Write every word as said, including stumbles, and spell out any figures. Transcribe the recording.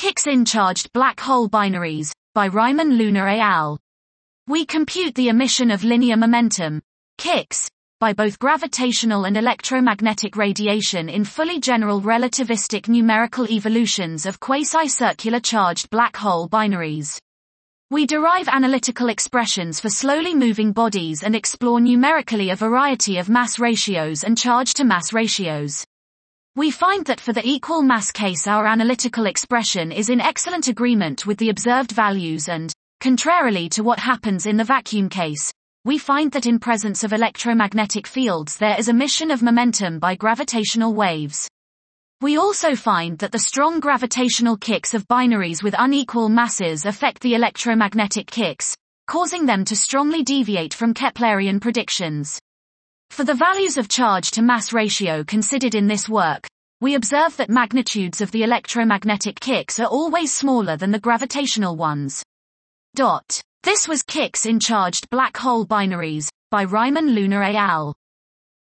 Kicks in charged black hole binaries, by Riemann Luna et al. We compute the emission of linear momentum, kicks, by both gravitational and electromagnetic radiation in fully general relativistic numerical evolutions of quasi-circular charged black hole binaries. We derive analytical expressions for slowly moving bodies and explore numerically a variety of mass ratios and charge-to-mass ratios. We find that for the equal mass case our analytical expression is in excellent agreement with the observed values and, contrarily to what happens in the vacuum case, we find that in presence of electromagnetic fields there is emission of momentum by gravitational waves. We also find that the strong gravitational kicks of binaries with unequal masses affect the electromagnetic kicks, causing them to strongly deviate from Keplerian predictions. For the values of charge-to-mass ratio considered in this work, we observe that magnitudes of the electromagnetic kicks are always smaller than the gravitational ones. Dot. This was Kicks in charged black hole binaries, by Riemann Luna et al.